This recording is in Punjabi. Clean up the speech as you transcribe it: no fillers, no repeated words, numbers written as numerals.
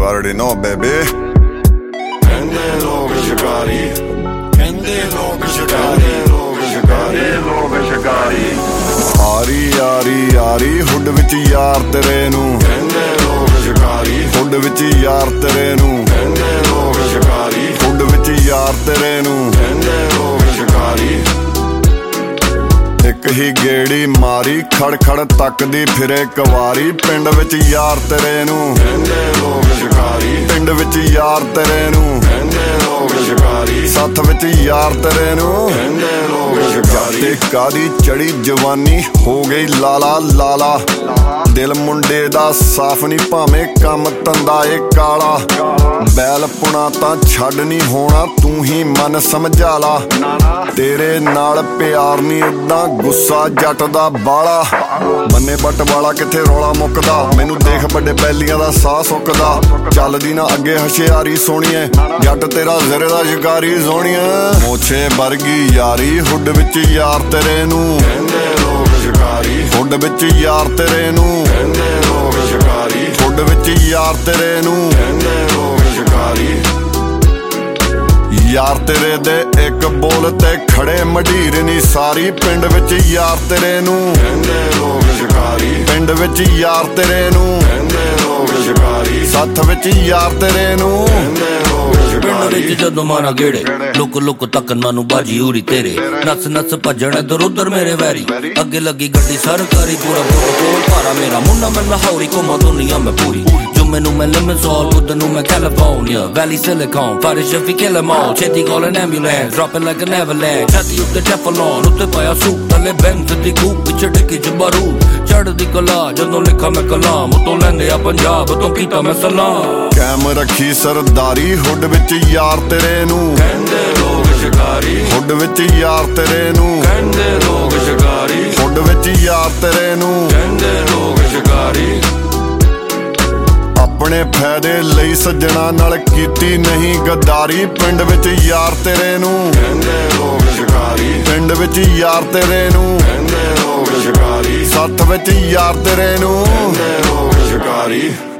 already know, baby. ਕਹਿੰਦੇ ਲੋਕ ਸ਼ਿਕਾਰੀ, ਕਹਿੰਦੇ ਲੋਕ ਸ਼ਿਕਾਰੀ, ਲੋਕ ਸ਼ਿਕਾਰੀ, ਲੋਕ ਸ਼ਿਕਾਰੀ। ਆਰੀ ਆਰੀ ਆਰੀ ਹੁੱਡ ਵਿੱਚ ਯਾਰ ਤੇਰੇ ਨੂੰ, ਕਹਿੰਦੇ ਲੋਕ ਸ਼ਿਕਾਰੀ, ਹੁੱਡ ਵਿੱਚ ਯਾਰ ਤੇਰੇ ਨੂੰ, ਕਹਿੰਦੇ ਲੋਕ ਸ਼ਿਕਾਰੀ, ਹੁੱਡ ਵਿੱਚ ਯਾਰ ਤੇਰੇ ਨੂੰ, ਕਹਿੰਦੇ ਲੋਕ ਸ਼ਿਕਾਰੀ। ਇੱਕ ਹੀ ਗੇੜੀ ਮਾਰੀ ਖੜ ਖੜ ਤੱਕਦੀ ਫਿਰੇ ਕਵਾਰੀ, ਪਿੰਡ ਵਿੱਚ ਯਾਰ ਤੇਰੇ ਨੂੰ, ਕਹਿੰਦੇ ਲੋਕ ਸ਼ਿਕਾਰੀ, ਪਿੰਡ ਵਿੱਚ ਯਾਰ ਤੇਰੇ ਨੂੰ, ਕਹਿੰਦੇ ਲੋਕ ਸ਼ਿਕਾਰੀ, ਸੱਥ ਵਿੱਚ ਯਾਰ ਤੇਰੇ ਨੂੰ, ਕਹਿੰਦੇ ਲੋਕ ਸ਼ਿਕਾਰੀ। ਤੇ ਕਾਦੀ ਚੜੀ ਜਵਾਨੀ ਹੋ ਗਈ ਲਾਲਾ ਲਾਲਾ, ਦਿਲ ਮੁੰਡੇ ਦਾ ਸਾਫ਼ ਨਹੀਂ ਭਾਵੇਂ ਕੰਮ ਧੰਦਾ ਏ ਕਾਲਾ, ਬੈਲ ਪੁਣਾ ਤਾਂ ਛੱਡ ਨਹੀਂ ਹੋਣਾ ਤੂੰ ਹੀ ਮਨ ਸਮਝਾ ਲਾ, ਤੇਰੇ ਨਾਲ ਪਿਆਰ ਨਹੀਂ ਏਦਾਂ ਗੁੱਸਾ ਜੱਟ ਦਾ ਬਾਲਾ, ਬੰਨੇ ਬੱਟ ਵਾਲਾ ਕਿੱਥੇ ਰੌਲਾ ਮੁੱਕਦਾ, ਮੈਨੂੰ ਦੇਖ ਵੱਡੇ ਬੈਲੀਆਂ ਦਾ ਸਾਹ ਸੁੱਕਦਾ, ਚੱਲਦੀ ਨਾ ਅੱਗੇ ਹਸ਼ਿਆਰੀ ਸੋਹਣੀਏ, ਜੱਟ ਤੇਰਾ ਜ਼ਰੇ ਦਾ ਸ਼ਿਕਾਰੀ ਸੋਹਣੀਏ, ਮੋਛੇ ਵਰਗੀ ਯਾਰੀ ਹੁੱਡ ਵਿੱਚ ਯਾਰ ਤੇਰੇ ਨੂੰ, ਕਹਿੰਦੇ ਲੋਕ ਸ਼ਿਕਾਰੀ, ਹੁੱਡ ਵਿੱਚ ਯਾਰ ਤੇਰੇ ਨੂੰ, ਕਹਿੰਦੇ ਲੋਕ ਸ਼ਿਕਾਰੀ, ਹੁੱਡ ਵਿੱਚ ਯਾਰ ਤੇਰੇ ਨੂੰ, ਕਹਿੰਦੇ ਲੋਕ ਸ਼ਿਕਾਰੀ। ਯਾਰ ਤੇਰੇ ਦੇ ਇੱਕ ਬੋਲ ਤੇ ਖੜੇ ਮਢੀਰ ਨੀ ਸਾਰੀ, ਪਿੰਡ ਵਿੱਚ ਯਾਰ ਤੇਰੇ ਨੂੰ, ਕਹਿੰਦੇ ਲੋਕ ਸ਼ਿਕਾਰੀ, ਪਿੰਡ ਵਿੱਚ ਯਾਰ ਤੇਰੇ ਨੂੰ, ਕਹਿੰਦੇ ਲੋਕ ਸ਼ਿਕਾਰੀ, ਸੱਥ ਵਿੱਚ ਯਾਰ ਤੇਰੇ ਨੂੰ, ਕਹਿੰਦੇ ਲੋਕ ਪਿੰਡ ਸ਼ਿਕਾਰੀ। ਵਿੱਚ ਜਦੋਂ ਮਾਰਾ ਗੇੜੇ ਲੁੱਕ ਲੁੱਕ ਤੱਕਣ ਮੈਨੂੰ ਬਾਜੀ ਉਰੀ ਤੇਰੇ, ਨੱਸ ਨੱਸ ਭੱਜਣ ਇੱਧਰ ਉੱਧਰ ਮੇਰੇ ਵੈਰੀ, ਅੱਗੇ ਲੱਗੀ ਗੱਡੀ ਸਰਕਾਰੀ, ਪੂਰਾ ਕੋਲ ਭਾਰਾ ਮੇਰਾ ਮੁੰਡਾ ਮੈਂ ਲਾਹੌਰੀ ਘੁੰਮਾ ਦੁਨੀਆ ਮੈਂ ਪੂਰੀ, ਜੁਮੇ ਨੂੰ ਮੈਂ ਲਿਮਜ਼ੋਲ, ਬੁੱਧ ਨੂੰ ਮੈਂ ਕੈਲੀਫੋਰਨੀਆ, ਵੈਲੀ ਸਿਲਿਕਨ, ਫਾਰਿਸ਼ ਸ਼ਫੀ ਕਿਲ ਐਮ ਆਲ, ਛੇਤੀ call an ambulance, dropping like an avalanche, ਛਾਤੀ ਉੱਤੇ ਟੈਫਲੋਨ, ਉੱਤੇ ਪਾਇਆ ਸੂਟ, ਥੱਲੇ ਬੈਂਜ਼ ਦੀ ਕੂਪ, ਪਿੱਛੇ ਡਿੱਗੀ ਚ ਬਾਰੂਦ, ਚੜ੍ਹਦੀ ਕਲਾ ਜਦੋਂ ਲਿਖਾਂ ਮੈਂ ਕਲਾਮ, ਉਤੋਂ ਲੈਂਦੇ ਆ ਪੰਜਾਬ, ਉਤੋਂ ਕੀਤਾ ਮੈਂ ਸਲਾਮ। ਕੈਮ ਰੱਖੀ ਸਰਦਾਰੀ ਹੁੱਡ ਵਿੱਚ ਯਾਰ ਤੇਰੇ ਨੂੰ, ਕਹਿੰਦੇ ਲੋਕ ਸ਼ਿਕਾਰੀ, ਹੁੱਡ ਵਿੱਚ ਯਾਰ ਤੇਰੇ ਨੂੰ, ਕਹਿੰਦੇ ਲੋਕ ਸ਼ਿਕਾਰੀ, ਹੁੱਡ ਵਿੱਚ ਯਾਰ ਤੇਰੇ ਨੂੰ, ਕਹਿੰਦੇ ਲੋਕ ਸ਼ਿਕਾਰੀ। ਆਪਣੇ ਫਾਇਦੇ ਲਈ ਸੱਜਣਾ ਨਾਲ ਕੀਤੀ ਨਹੀਂ ਗੱਦਾਰੀ, ਪਿੰਡ ਵਿੱਚ ਯਾਰ ਤੇਰੇ ਨੂੰ, ਕਹਿੰਦੇ ਲੋਕ ਸ਼ਿਕਾਰੀ, ਪਿੰਡ ਵਿੱਚ ਯਾਰ ਤੇਰੇ ਨੂੰ, ਕਹਿੰਦੇ ਲੋਕ ਸ਼ਿਕਾਰੀ, ਸੱਥ ਵਿੱਚ ਯਾਰ ਤੇਰੇ ਨੂੰ, ਕਹਿੰਦੇ ਲੋਕ ਸ਼ਿਕਾਰੀ।